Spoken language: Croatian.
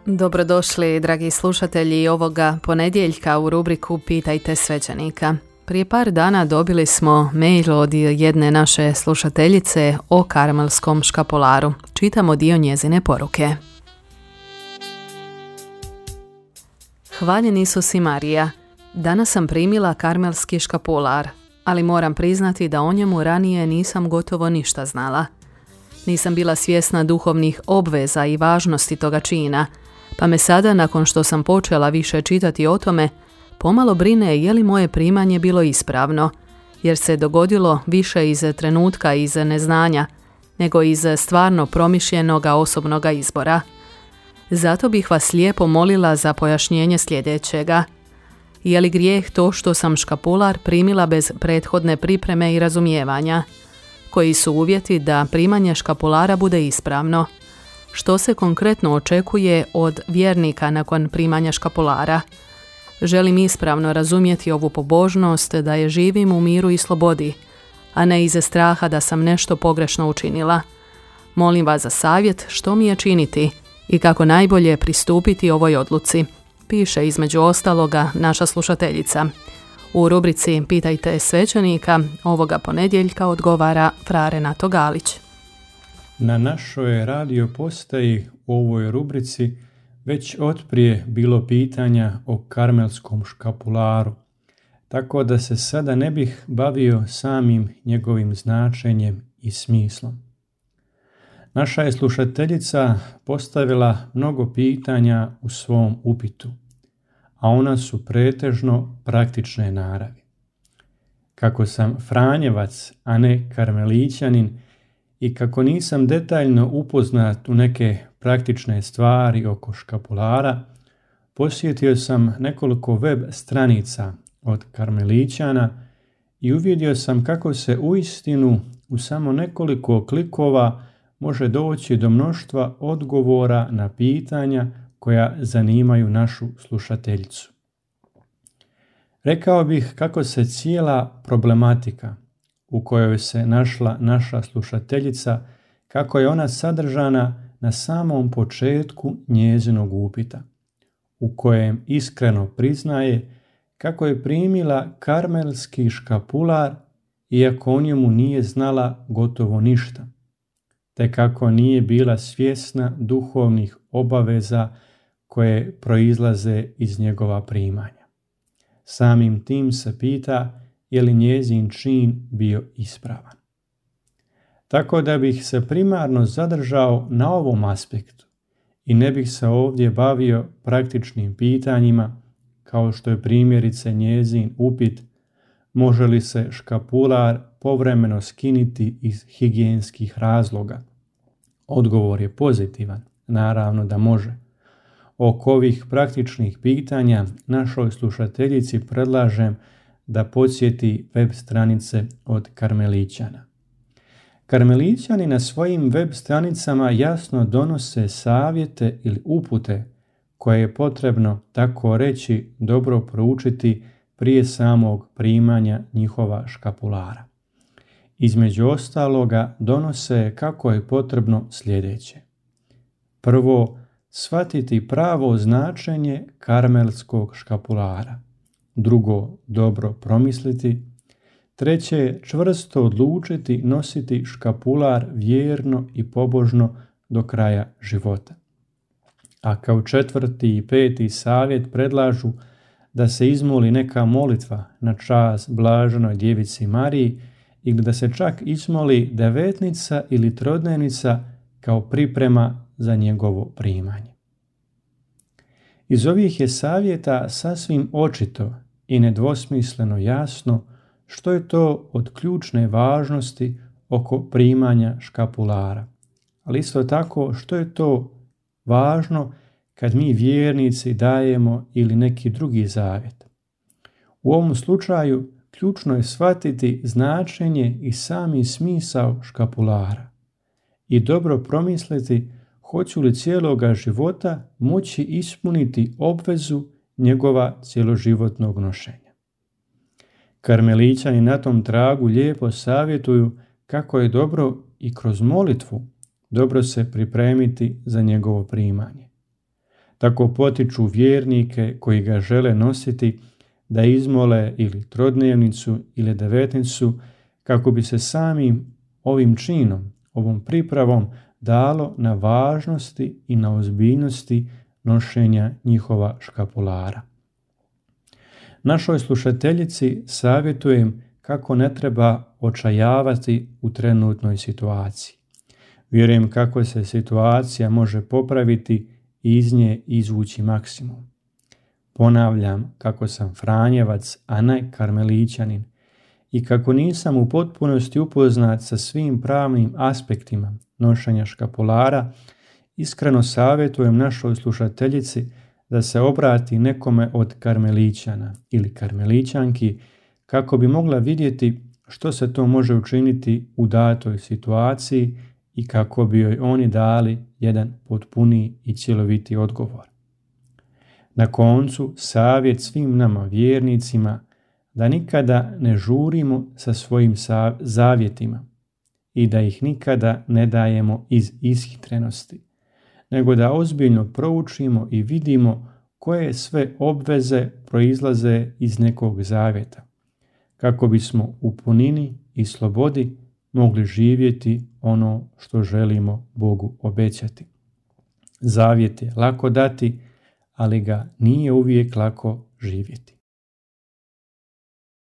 Dobrodošli, dragi slušatelji, ovoga ponedjeljka u rubriku Pitajte svećenika. Prije par dana dobili smo mail od jedne naše slušateljice o karmelskom škapularu. Čitamo dio njezine poruke. Hvaljen Isus i Marija. Danas sam primila karmelski škapular, ali moram priznati da o njemu ranije nisam gotovo ništa znala. Nisam bila svjesna duhovnih obveza i važnosti toga čina, pa me sada, nakon što sam počela više čitati o tome, pomalo brine je li moje primanje bilo ispravno, jer se dogodilo više iz trenutka iz neznanja, nego iz stvarno promišljenoga osobnoga izbora. Zato bih vas lijepo molila za pojašnjenje sljedećega. Je li grijeh to što sam škapular primila bez prethodne pripreme i razumijevanja? Koji su uvjeti da primanje škapulara bude ispravno? Što se konkretno očekuje od vjernika nakon primanja škapulara? Želim ispravno razumjeti ovu pobožnost, da je živim u miru i slobodi, a ne iz straha da sam nešto pogrešno učinila. Molim vas za savjet što mi je činiti i kako najbolje pristupiti ovoj odluci, piše između ostaloga naša slušateljica. U rubrici Pitajte svećenika ovoga ponedjeljka odgovara fra Renato Galić. Na našoj radio postaji u ovoj rubrici već otprije bilo pitanja o karmelskom škapularu, tako da se sada ne bih bavio samim njegovim značenjem i smislom. Naša je slušateljica postavila mnogo pitanja u svom upitu, a ona su pretežno praktične naravi. Kako sam Franjevac, a ne karmelićanin, i kako nisam detaljno upoznat u neke praktične stvari oko škapulara, posjetio sam nekoliko web stranica od karmelićana i uvidio sam kako se uistinu u samo nekoliko klikova može doći do mnoštva odgovora na pitanja koja zanimaju našu slušateljicu. Rekao bih kako se cijela problematika u kojoj se našla naša slušateljica, kako je ona sadržana na samom početku njezinog upita, u kojem iskreno priznaje kako je primila karmelski škapular iako o njemu nije znala gotovo ništa, te kako nije bila svjesna duhovnih obaveza koje proizlaze iz njegova primanja. Samim tim se pita je li njezin čin bio ispravan. Tako da bih se primarno zadržao na ovom aspektu i ne bih se ovdje bavio praktičnim pitanjima, kao što je primjerice njezin upit može li se škapular povremeno skiniti iz higijenskih razloga. Odgovor je pozitivan, naravno da može. Oko ovih praktičnih pitanja našoj slušateljici predlažem da podsjeti web stranice od karmelićana. Karmelićani na svojim web stranicama jasno donose savjete ili upute koje je potrebno, tako reći, dobro proučiti prije samog primanja njihova škapulara. Između ostaloga donose kako je potrebno sljedeće. Prvo, shvatiti pravo značenje karmelskog škapulara. Drugo, dobro promisliti. Treće, čvrsto odlučiti nositi škapular vjerno i pobožno do kraja života. A kao četvrti i peti savjet predlažu da se izmoli neka molitva na čast blaženoj djevici Mariji ili da se čak izmoli devetnica ili trodnevnica kao priprema za njegovo primanje. Iz ovih je savjeta sasvim očito i nedvosmisleno jasno što je to od ključne važnosti oko primanja škapulara, ali isto tako što je to važno kad mi vjernici dajemo ili neki drugi zavjet. U ovom slučaju ključno je shvatiti značenje i sami smisao škapulara i dobro promisliti hoću li cijeloga života moći ispuniti obvezu njegova cjeloživotnog nošenja. Karmelićani na tom tragu lijepo savjetuju kako je dobro i kroz molitvu dobro se pripremiti za njegovo primanje. Tako potiču vjernike koji ga žele nositi da izmole ili trodnevnicu ili devetnicu kako bi se samim ovim činom, ovom pripravom dalo na važnosti i na ozbiljnosti nošenja njihova škapulara. Našoj slušateljici savjetujem kako ne treba očajavati u trenutnoj situaciji. Vjerujem kako se situacija može popraviti i iz nje izvući maksimum. Ponavljam kako sam Franjevac, a ne Karmelićanin, i kako nisam u potpunosti upoznat sa svim pravnim aspektima nošenja škapulara, iskreno savjetujem našoj slušateljici da se obrati nekome od Karmelićana ili Karmelićanki kako bi mogla vidjeti što se to može učiniti u datoj situaciji i kako bi joj oni dali jedan potpuniji i cjeloviti odgovor. Na koncu savjet svim nama vjernicima da nikada ne žurimo sa svojim zavjetima i da ih nikada ne dajemo iz ishitrenosti, nego da ozbiljno proučimo i vidimo koje sve obveze proizlaze iz nekog zavjeta, kako bismo u punini i slobodi mogli živjeti ono što želimo Bogu obećati. Zavjet je lako dati, ali ga nije uvijek lako živjeti.